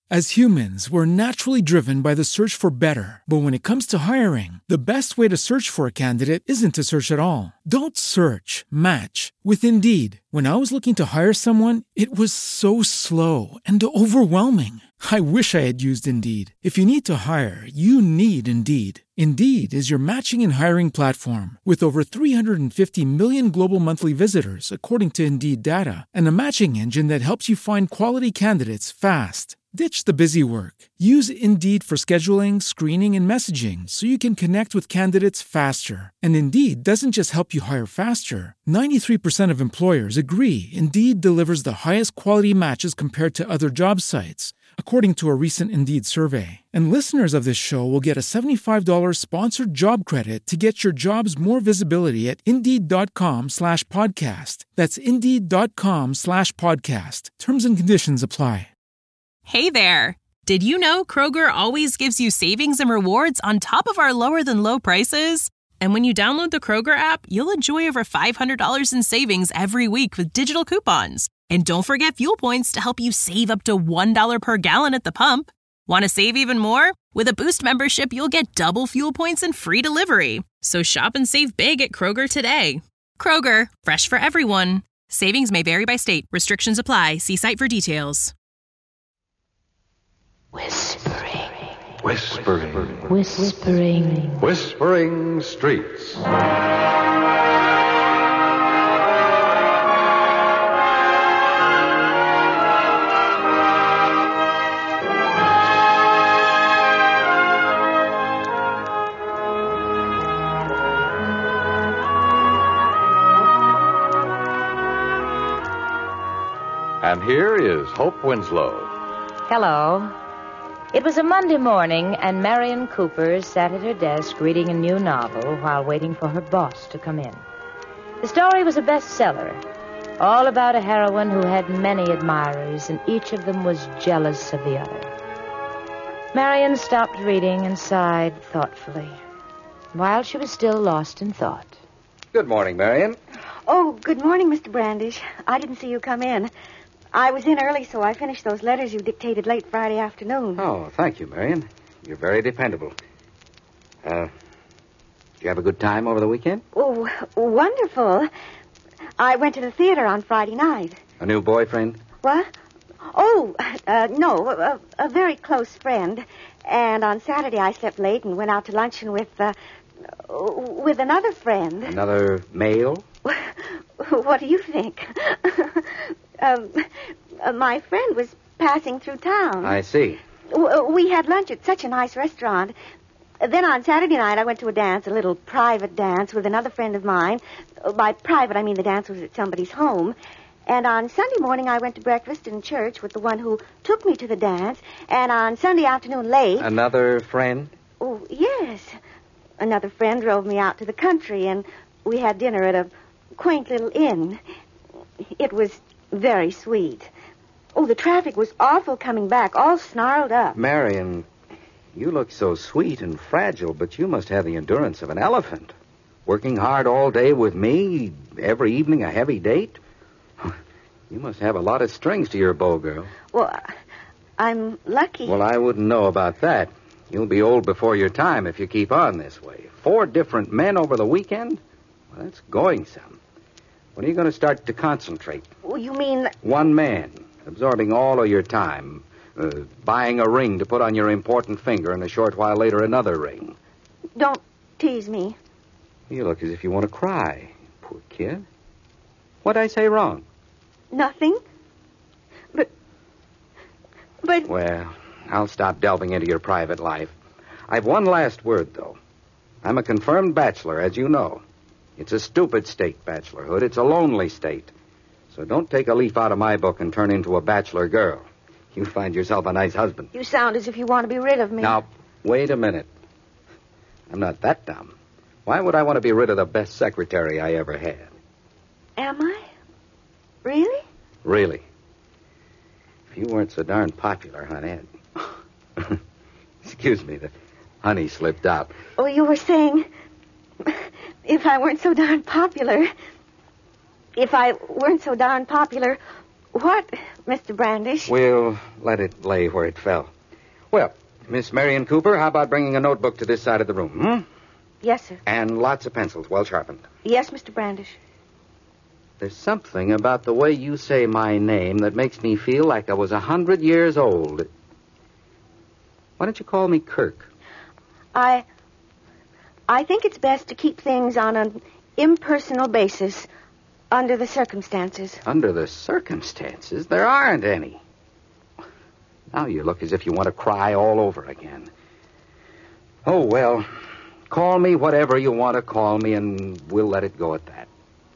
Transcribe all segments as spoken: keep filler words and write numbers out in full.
As humans, we're naturally driven by the search for better. But when it comes to hiring, the best way to search for a candidate isn't to search at all. Don't search, match with Indeed. When I was looking to hire someone, it was so slow and overwhelming. I wish I had used Indeed. If you need to hire, you need Indeed. Indeed is your matching and hiring platform with over three hundred fifty million global monthly visitors, according to Indeed data, and a matching engine that helps you find quality candidates fast. Ditch the busy work. Use Indeed for scheduling, screening, and messaging so you can connect with candidates faster. And Indeed doesn't just help you hire faster. ninety-three percent of employers agree Indeed delivers the highest quality matches compared to other job sites, according to a recent Indeed survey. And listeners of this show will get a seventy-five dollars sponsored job credit to get your jobs more visibility at Indeed.com slash podcast. That's Indeed.com slash podcast. Terms and conditions apply. Hey there! Did you know Kroger always gives you savings and rewards on top of our lower-than-low prices? And when you download the Kroger app, you'll enjoy over five hundred dollars in savings every week with digital coupons. And don't forget fuel points to help you save up to one dollar per gallon at the pump. Want to save even more? With a Boost membership, you'll get double fuel points and free delivery. So shop and save big at Kroger today. Kroger, fresh for everyone. Savings may vary by state. Restrictions apply. See site for details. Whispering. Whispering. Whispering. Whispering Streets. And here is Hope Winslow. Hello. It was a Monday morning, and Marion Cooper sat at her desk reading a new novel while waiting for her boss to come in. The story was a bestseller, all about a heroine who had many admirers, and each of them was jealous of the other. Marion stopped reading and sighed thoughtfully, while she was still lost in thought. Good morning, Marion. Oh, good morning, Mister Brandish. I didn't see you come in. I was in early, so I finished those letters you dictated late Friday afternoon. Oh, thank you, Marion. You're very dependable. Uh, did you have a good time over the weekend? Oh, wonderful. I went to the theater on Friday night. A new boyfriend? What? Oh, uh, no, a, a very close friend. And on Saturday I slept late and went out to luncheon with, uh, with another friend. Another male? What do you think? um, uh, my friend was passing through town. I see. W- we had lunch at such a nice restaurant. Then on Saturday night, I went to a dance, a little private dance with another friend of mine. By private, I mean the dance was at somebody's home. And on Sunday morning, I went to breakfast in church with the one who took me to the dance. And on Sunday afternoon late... Another friend? Oh, yes. Another friend drove me out to the country, and we had dinner at a quaint little inn. It was very sweet. Oh, the traffic was awful coming back, all snarled up. Marion, you look so sweet and fragile, but you must have the endurance of an elephant. Working hard all day with me, every evening a heavy date. You must have a lot of strings to your bow, girl. Well, I'm lucky. Well, I wouldn't know about that. You'll be old before your time if you keep on this way. Four different men over the weekend? Well, that's going some. When are you going to start to concentrate? Oh, you mean... One man, absorbing all of your time, uh, buying a ring to put on your important finger, and a short while later another ring. Don't tease me. You look as if you want to cry, poor kid. What'd I say wrong? Nothing. But... But... Well, I'll stop delving into your private life. I've one last word, though. I'm a confirmed bachelor, as you know. It's a stupid state, bachelorhood. It's a lonely state. So don't take a leaf out of my book and turn into a bachelor girl. You'll find yourself a nice husband. You sound as if you want to be rid of me. Now, wait a minute. I'm not that dumb. Why would I want to be rid of the best secretary I ever had? Am I? Really? Really. If you weren't so darn popular, honey. Excuse me, the honey slipped out. Oh, you were saying... If I weren't so darn popular... If I weren't so darn popular, What, Mister Brandish? We'll let it lay where it fell. Well, Miss Marion Cooper, how about bringing a notebook to this side of the room, hmm? Yes, sir. And lots of pencils, well sharpened. Yes, Mister Brandish. There's something about the way you say my name that makes me feel like I was a hundred years old. Why don't you call me Kirk? I... I think it's best to keep things on an impersonal basis under the circumstances. Under the circumstances? There aren't any. Now you look as if you want to cry all over again. Oh, well, call me whatever you want to call me, and we'll let it go at that.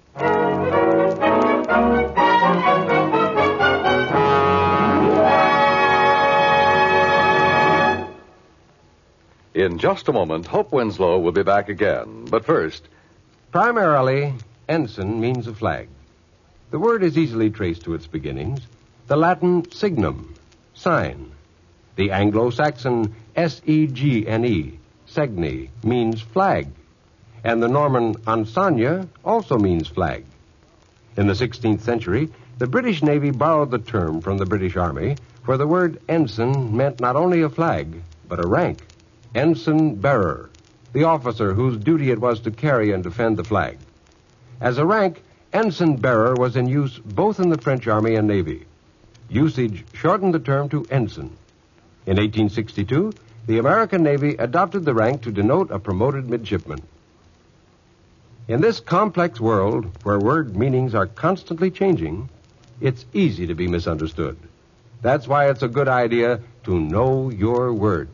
In just a moment, Hope Winslow will be back again. But first... Primarily, ensign means a flag. The word is easily traced to its beginnings. The Latin signum, sign. The Anglo-Saxon S E G N E, segni, means flag. And the Norman ensigna also means flag. In the sixteenth century, the British Navy borrowed the term from the British Army, where the word ensign meant not only a flag, but a rank. Ensign bearer, the officer whose duty it was to carry and defend the flag. As a rank, ensign bearer was in use both in the French Army and Navy. Usage shortened the term to ensign. In eighteen sixty-two, the American Navy adopted the rank to denote a promoted midshipman. In this complex world, where word meanings are constantly changing, it's easy to be misunderstood. That's why it's a good idea to know your words.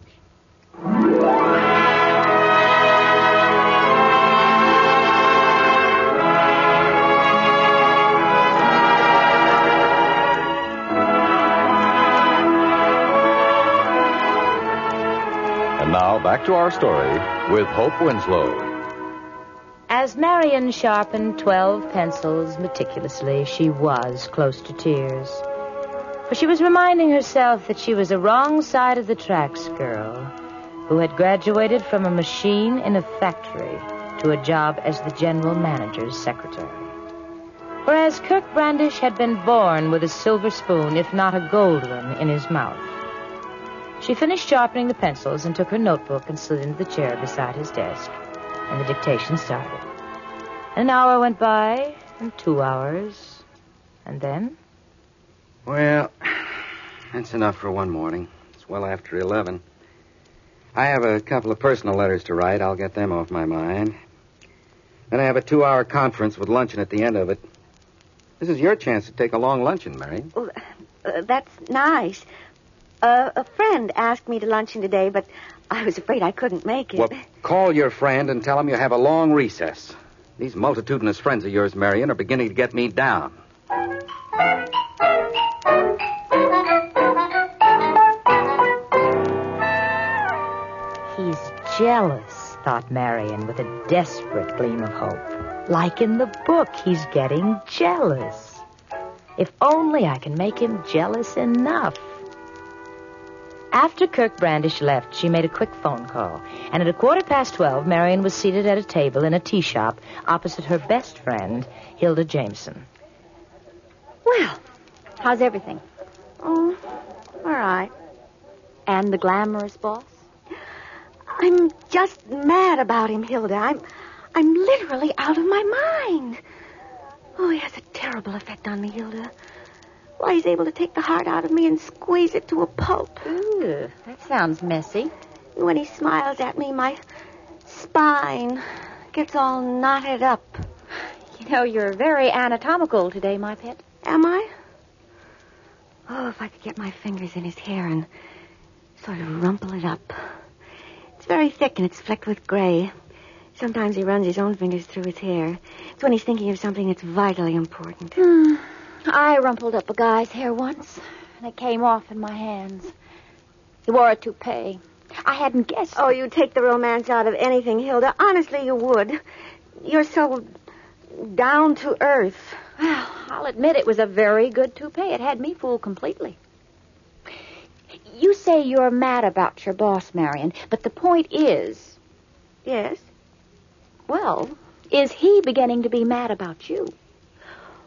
And now, back to our story with Hope Winslow. As Marion sharpened twelve pencils meticulously, she was close to tears. For she was reminding herself that she was a wrong side of the tracks girl who had graduated from a machine in a factory to a job as the general manager's secretary. Whereas Kirk Brandish had been born with a silver spoon, if not a gold one, in his mouth. She finished sharpening the pencils and took her notebook and slid into the chair beside his desk, and the dictation started. An hour went by, and two hours, and then... Well, that's enough for one morning. It's well after eleven. I have a couple of personal letters to write. I'll get them off my mind. Then I have a two-hour conference with luncheon at the end of it. This is your chance to take a long luncheon, Mary. Oh, uh, that's nice. Uh, a friend asked me to luncheon today, but I was afraid I couldn't make it. Well, call your friend and tell him you have a long recess. These multitudinous friends of yours, Marion, are beginning to get me down. He's jealous, thought Marion with a desperate gleam of hope. Like in the book, he's getting jealous. If only I can make him jealous enough. After Kirk Brandish left, she made a quick phone call, and at a quarter past twelve, Marion was seated at a table in a tea shop opposite her best friend, Hilda Jameson. Well, how's everything? Oh, all right. And the glamorous boss? I'm just mad about him, Hilda. I'm, I'm literally out of my mind. Oh, he has a terrible effect on me, Hilda. Why, he's able to take the heart out of me and squeeze it to a pulp. Ooh, that sounds messy. When he smiles at me, my spine gets all knotted up. You know, you're very anatomical today, my pet. Am I? Oh, if I could get my fingers in his hair and sort of rumple it up. It's very thick and it's flecked with gray. Sometimes he runs his own fingers through his hair. It's when he's thinking of something that's vitally important. Hmm. I rumpled up a guy's hair once, and it came off in my hands. He wore a toupee. I hadn't guessed. Oh, you'd take the romance out of anything, Hilda. Honestly, you would. You're so down to earth. Well, I'll admit it was a very good toupee. It had me fooled completely. You say you're mad about your boss, Marion, but the point is... Yes? Well, is he beginning to be mad about you?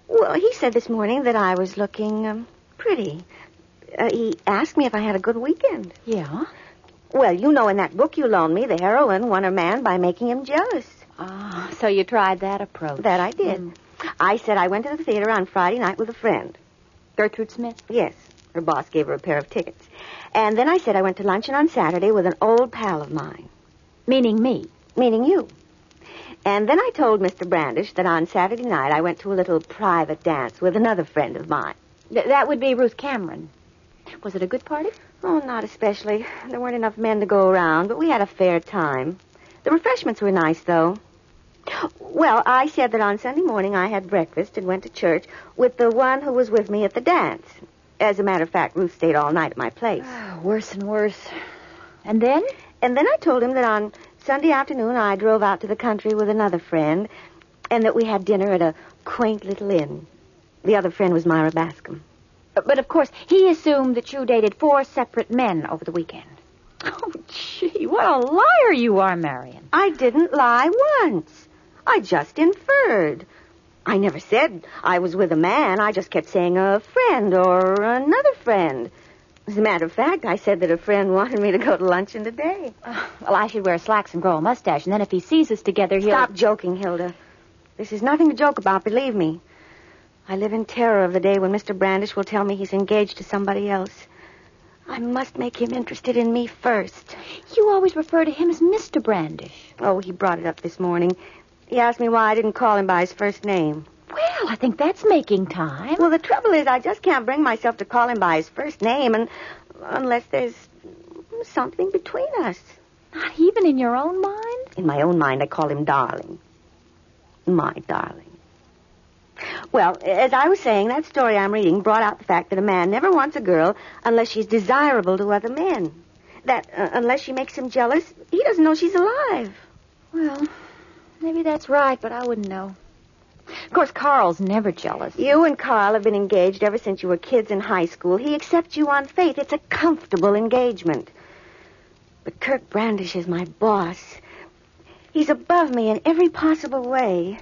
Well, he said this morning that I was looking um, pretty. Uh, he asked me if I had a good weekend. Yeah? Well, you know in that book you loaned me, the heroine won her man by making him jealous. Ah, so you tried that approach. That I did. Mm. I said I went to the theater on Friday night with a friend. Gertrude Smith? Yes. Her boss gave her a pair of tickets. And then I said I went to luncheon on Saturday with an old pal of mine. Meaning me? Meaning you. And then I told Mister Brandish that on Saturday night I went to a little private dance with another friend of mine. Th- that would be Ruth Cameron. Was it a good party? Oh, not especially. There weren't enough men to go around, but we had a fair time. The refreshments were nice, though. Well, I said that on Sunday morning I had breakfast and went to church with the one who was with me at the dance. As a matter of fact, Ruth stayed all night at my place. Oh, worse and worse. And then? And then I told him that on Sunday afternoon I drove out to the country with another friend, and that we had dinner at a quaint little inn. The other friend was Myra Bascom. But, of course, he assumed that you dated four separate men over the weekend. Oh, gee, what a liar you are, Marion. I didn't lie once. I just inferred. I never said I was with a man. I just kept saying a friend or another friend. As a matter of fact, I said that a friend wanted me to go to luncheon today. Uh, well, I should wear slacks and grow a mustache, and then if he sees us together, he'll... Stop joking, Hilda. This is nothing to joke about, believe me. I live in terror of the day when Mister Brandish will tell me he's engaged to somebody else. I must make him interested in me first. You always refer to him as Mister Brandish. Oh, he brought it up this morning. He asked me why I didn't call him by his first name. Well, I think that's making time. Well, the trouble is I just can't bring myself to call him by his first name and unless there's something between us. Not even in your own mind? In my own mind, I call him darling. My darling. Well, as I was saying, that story I'm reading brought out the fact that a man never wants a girl unless she's desirable to other men. That uh, unless she makes him jealous, he doesn't know she's alive. Well, maybe that's right, but I wouldn't know. Of course, Carl's never jealous. You and Carl have been engaged ever since you were kids in high school. He accepts you on faith. It's a comfortable engagement. But Kirk Brandish is my boss. He's above me in every possible way.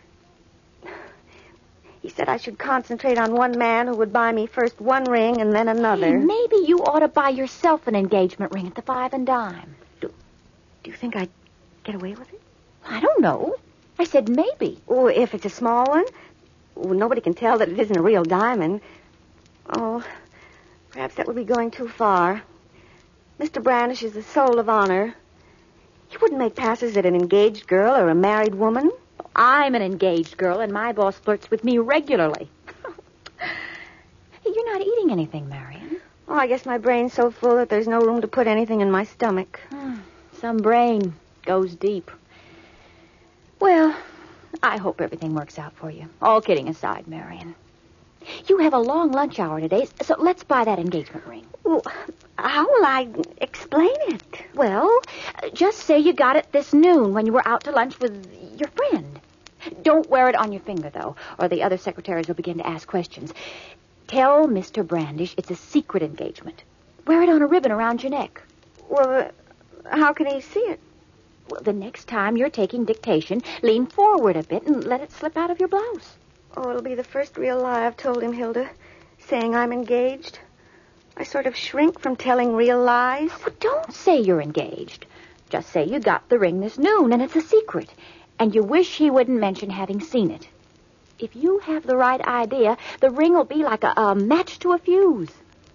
He said I should concentrate on one man who would buy me first one ring and then another. Hey, maybe you ought to buy yourself an engagement ring at the Five and Dime. Do, do you think I'd get away with it? I don't know. I said maybe. Oh, if it's a small one? Oh, nobody can tell that it isn't a real diamond. Oh, perhaps that would be going too far. Mister Brandish is the soul of honor. He wouldn't make passes at an engaged girl or a married woman. I'm an engaged girl, and my boss flirts with me regularly. Hey, you're not eating anything, Marion. Oh, I guess my brain's so full that there's no room to put anything in my stomach. Some brain goes deep. Well, I hope everything works out for you. All kidding aside, Marion. You have a long lunch hour today, so let's buy that engagement ring. Well, how will I explain it? Well, just say you got it this noon when you were out to lunch with your friend. Don't wear it on your finger, though, or the other secretaries will begin to ask questions. Tell Mister Brandish it's a secret engagement. Wear it on a ribbon around your neck. Well, uh, how can he see it? Well, the next time you're taking dictation, lean forward a bit and let it slip out of your blouse. Oh, it'll be the first real lie I've told him, Hilda, saying I'm engaged. I sort of shrink from telling real lies. Well, don't say you're engaged. Just say you got the ring this noon and it's a secret, and you wish he wouldn't mention having seen it. If you have the right idea, the ring will be like a, a match to a fuse.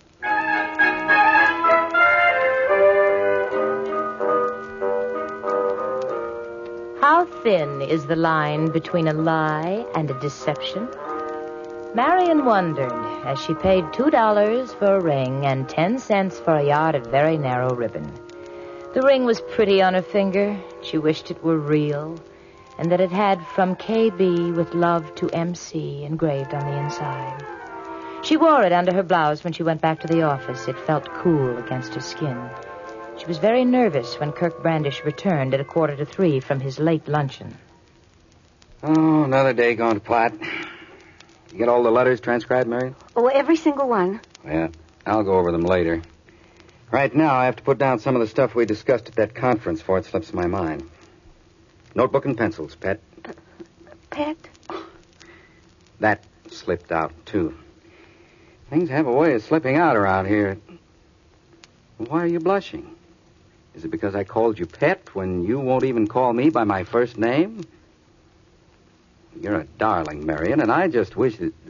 How thin is the line between a lie and a deception? Marion wondered as she paid two dollars for a ring and ten cents for a yard of very narrow ribbon. The ring was pretty on her finger. She wished it were real, and that it had from K B with love to M C engraved on the inside. She wore it under her blouse when she went back to the office. It felt cool against her skin. She was very nervous when Kirk Brandish returned at a quarter to three from his late luncheon. Oh, another day gone to pot. You get all the letters transcribed, Marion? Oh, every single one. Yeah, I'll go over them later. Right now, I have to put down some of the stuff we discussed at that conference before it slips my mind. Notebook and pencils, Pet. Pet? That Slipped out, too. Things have a way of slipping out around here. Why are you blushing? Is it because I called you pet when you won't even call me by my first name? You're a darling, Marion, and I just wish that...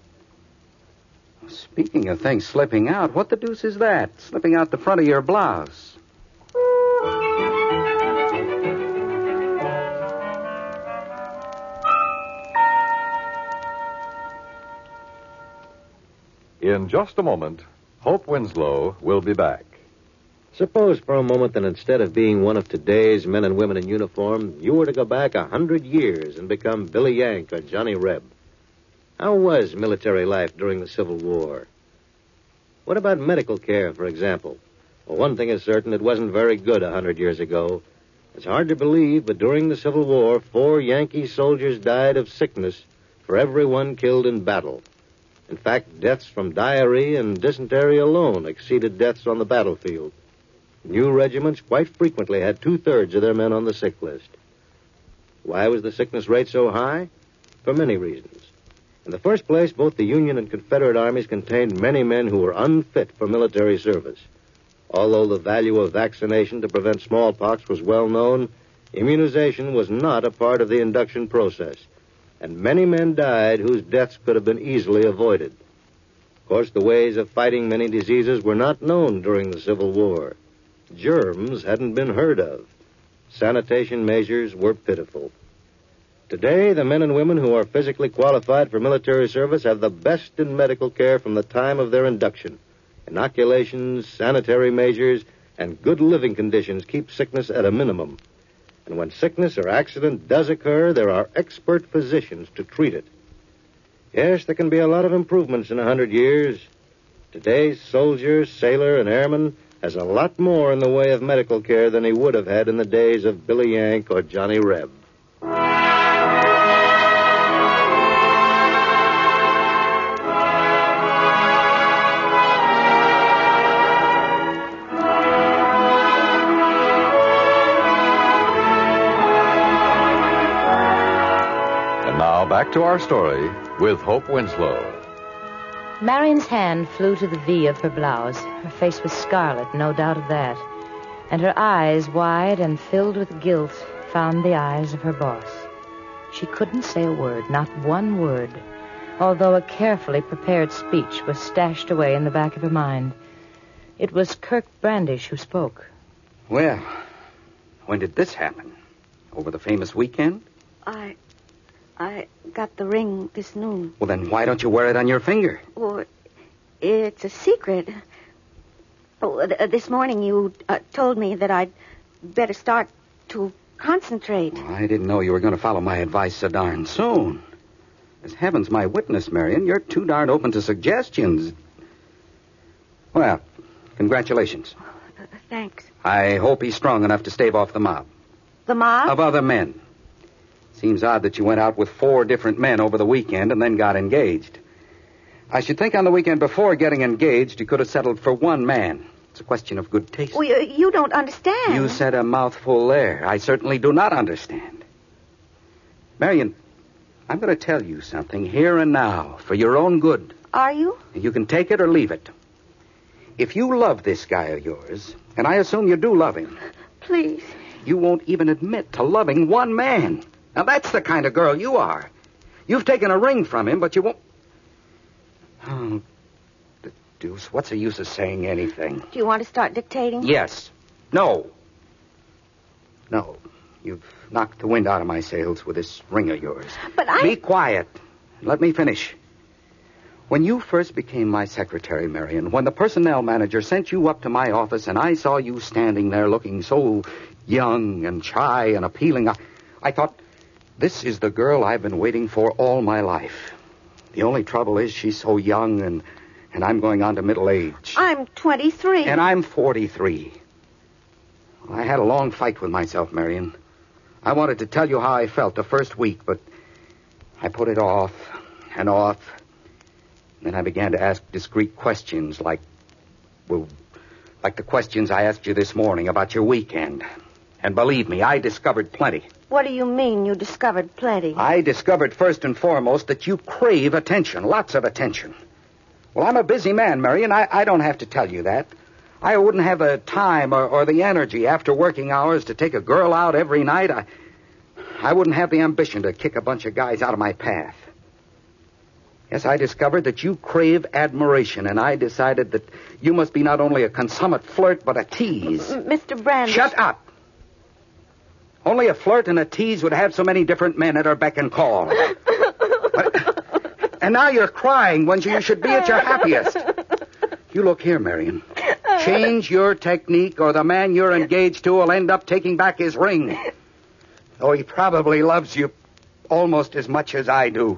Speaking of things slipping out, what the deuce is that? Slipping out the front of your blouse. In just a moment, Hope Winslow will be back. Suppose for a moment that instead of being one of today's men and women in uniform, you were to go back a hundred years and become Billy Yank or Johnny Reb. How was military life during the Civil War? What about medical care, for example? Well, one thing is certain, it wasn't very good a hundred years ago. It's hard to believe, but during the Civil War, four Yankee soldiers died of sickness for every one killed in battle. In fact, deaths from diarrhea and dysentery alone exceeded deaths on the battlefield. New regiments quite frequently had two-thirds of their men on the sick list. Why was the sickness rate so high? For many reasons. In the first place, both the Union and Confederate armies contained many men who were unfit for military service. Although the value of vaccination to prevent smallpox was well known, immunization was not a part of the induction process, and many men died whose deaths could have been easily avoided. Of course, the ways of fighting many diseases were not known during the Civil War. Germs hadn't been heard of. Sanitation measures were pitiful. Today, the men and women who are physically qualified for military service have the best in medical care from the time of their induction. Inoculations, sanitary measures, and good living conditions keep sickness at a minimum. And when sickness or accident does occur, there are expert physicians to treat it. Yes, there can be a lot of improvements in a hundred years. Today's soldier, sailor, and airman has a lot more in the way of medical care than he would have had in the days of Billy Yank or Johnny Reb. Back to our story with Hope Winslow. Marion's hand flew to the V of her blouse. Her face was scarlet, no doubt of that. And her eyes, wide and filled with guilt, found the eyes of her boss. She couldn't say a word, not one word, although a carefully prepared speech was stashed away in the back of her mind. It was Kirk Brandish who spoke. Well, when did this happen? Over the famous weekend? I... I got the ring this noon. Well, then why don't you wear it on your finger? Well, it's a secret. Oh, th- this morning you uh, told me that I'd better start to concentrate. Well, I didn't know you were going to follow my advice so darn soon. As heaven's my witness, Marion, you're too darn open to suggestions. Well, congratulations. Uh, thanks. I hope he's strong enough to stave off the mob. The mob? Of other men. Seems odd that you went out with four different men over the weekend and then got engaged. I should think on the weekend before getting engaged, you could have settled for one man. It's a question of good taste. Well, you, you don't understand. You said a mouthful there. I certainly do not understand. Marion, I'm going to tell you something here and now for your own good. Are you? You can take it or leave it. If you love this guy of yours, and I assume you do love him... Please. You won't even admit to loving one man. Now, that's the kind of girl you are. You've taken a ring from him, but you won't... Oh, the deuce. What's the use of saying anything? Do you want to start dictating? Yes. No. No. You've knocked the wind out of my sails with this ring of yours. But I... Be quiet. Let me finish. When you first became my secretary, Marion, when the personnel manager sent you up to my office and I saw you standing there looking so young and shy and appealing, I, I thought... This is the girl I've been waiting for all my life. The only trouble is she's so young and, and I'm going on to middle age. I'm twenty-three. And I'm forty-three. Well, I had a long fight with myself, Marion. I wanted to tell you how I felt the first week, but I put it off and off. Then I began to ask discreet questions like, well, like the questions I asked you this morning about your weekend. And believe me, I discovered plenty. What do you mean you discovered plenty? I discovered first and foremost that you crave attention, lots of attention. Well, I'm a busy man, Marion. I, I don't have to tell you that. I wouldn't have the time or, or the energy after working hours to take a girl out every night. I, I wouldn't have the ambition to kick a bunch of guys out of my path. Yes, I discovered that you crave admiration, and I decided that you must be not only a consummate flirt, but a tease. M- Mister Brandish. Shut up. Only a flirt and a tease would have so many different men at her beck and call. But, and now you're crying when you should be at your happiest. You look here, Marion. Change your technique, or the man you're engaged to will end up taking back his ring. Though he probably loves you almost as much as I do.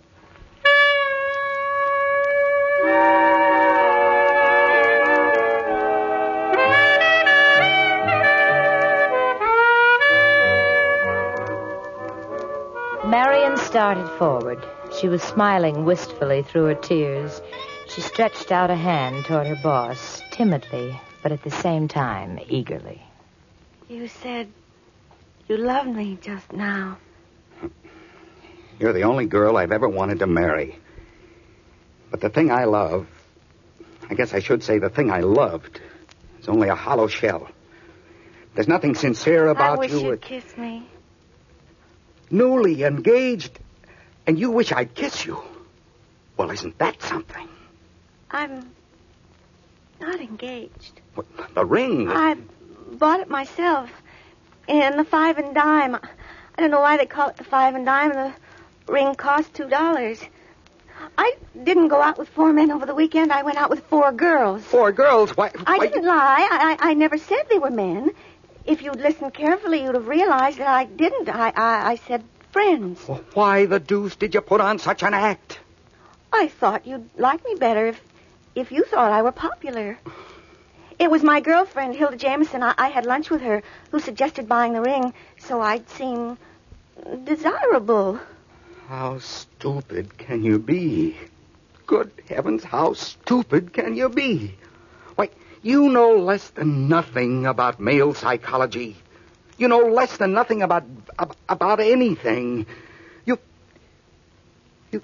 Marion started forward. She was smiling wistfully through her tears. She stretched out a hand toward her boss, timidly, but at the same time, eagerly. You said you loved me just now. You're the only girl I've ever wanted to marry. But the thing I love, I guess I should say the thing I loved, is only a hollow shell. There's nothing sincere about I wish you. you'd kiss me. Newly engaged, and you wish I'd kiss you. Well, isn't that something? I'm not engaged. What, the ring? I bought it myself in the five and dime. I don't know why they call it the five and dime. The ring cost two dollars. I didn't go out with four men over the weekend. I went out with four girls. Four girls? Why? I why... didn't lie. I, I I never said they were men. If you'd listened carefully, you'd have realized that I didn't. I, I, I said friends. Well, why the deuce did you put on such an act? I thought you'd like me better if, if you thought I were popular. It was my girlfriend, Hilda Jameson. I, I had lunch with her, who suggested buying the ring so I'd seem desirable. How stupid can you be? Good heavens, how stupid can you be? Why, you know less than nothing about male psychology. You know less than nothing about ab- about anything. You... You...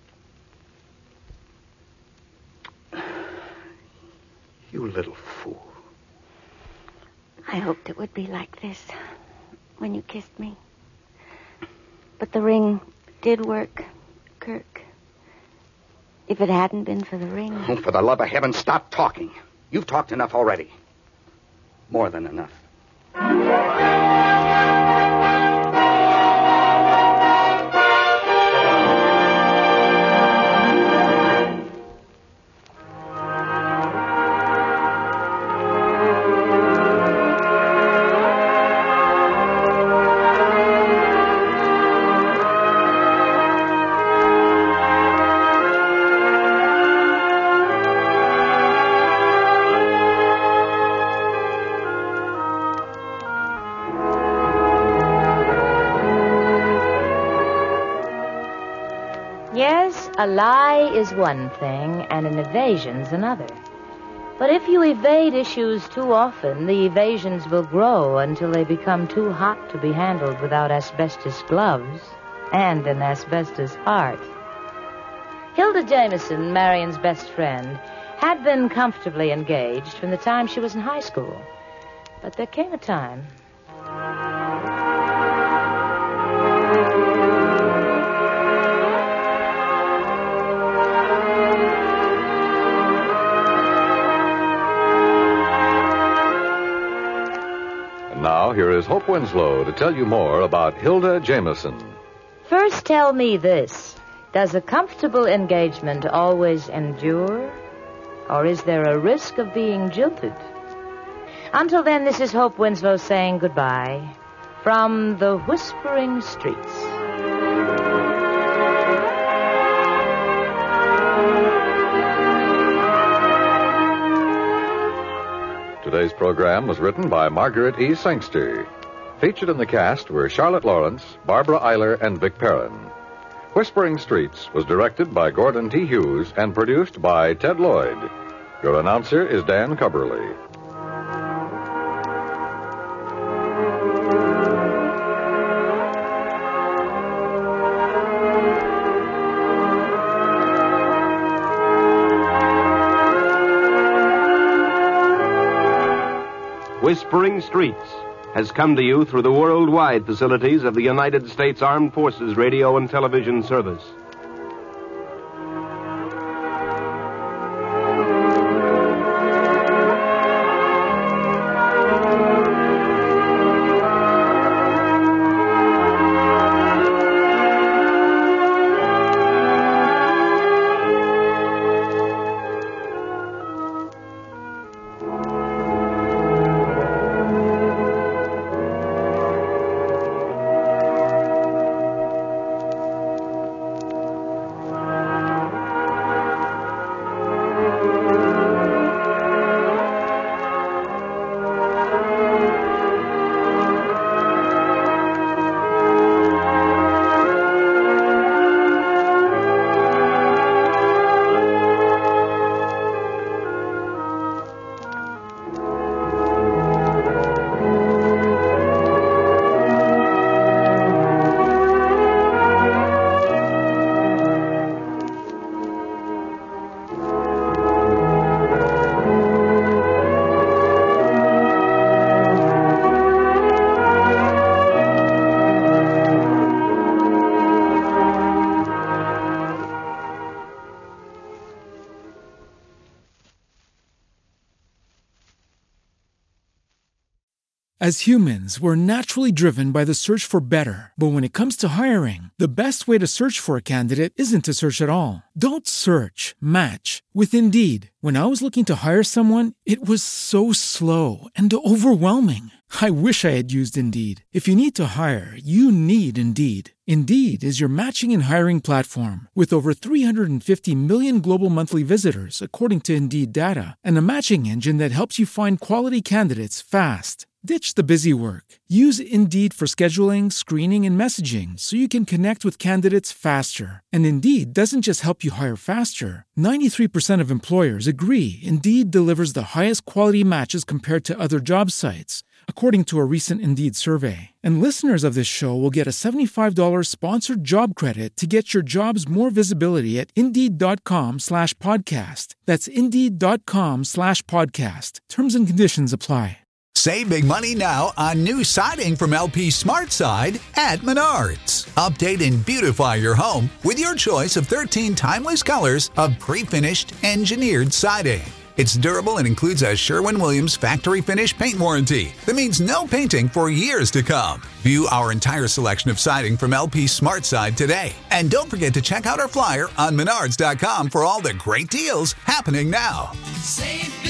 You little fool. I hoped it would be like this when you kissed me. But the ring did work, Kirk. If it hadn't been for the ring... Oh, for the love of heaven, stop talking. You've talked enough already. More than enough. Yes, a lie is one thing, and an evasion's another. But if you evade issues too often, the evasions will grow until they become too hot to be handled without asbestos gloves and an asbestos heart. Hilda Jameson, Marion's best friend, had been comfortably engaged from the time she was in high school. But there came a time... Now, here is Hope Winslow to tell you more about Hilda Jameson. First, tell me this. Does a comfortable engagement always endure? Or is there a risk of being jilted? Until then, this is Hope Winslow saying goodbye from the Whispering Streets. Today's program was written by Margaret E. Sangster. Featured in the cast were Charlotte Lawrence, Barbara Eiler, and Vic Perrin. Whispering Streets was directed by Gordon T. Hughes and produced by Ted Lloyd. Your announcer is Dan Cubberly. Whispering Streets has come to you through the worldwide facilities of the United States Armed Forces Radio and Television Service. As humans, we're naturally driven by the search for better. But when it comes to hiring, the best way to search for a candidate isn't to search at all. Don't search, match with Indeed. When I was looking to hire someone, it was so slow and overwhelming. I wish I had used Indeed. If you need to hire, you need Indeed. Indeed is your matching and hiring platform with over three hundred fifty million global monthly visitors, according to Indeed data, and a matching engine that helps you find quality candidates fast. Ditch the busy work. Use Indeed for scheduling, screening, and messaging so you can connect with candidates faster. And Indeed doesn't just help you hire faster. ninety-three percent of employers agree Indeed delivers the highest quality matches compared to other job sites, according to a recent Indeed survey. And listeners of this show will get a seventy-five dollars sponsored job credit to get your jobs more visibility at Indeed.com slash podcast. That's Indeed.com slash podcast. Terms and conditions apply. Save big money now on new siding from L P SmartSide at Menards. Update and beautify your home with your choice of thirteen timeless colors of pre-finished engineered siding. It's durable and includes a Sherwin-Williams factory finish paint warranty that means no painting for years to come. View our entire selection of siding from L P SmartSide today. And don't forget to check out our flyer on Menards dot com for all the great deals happening now. Save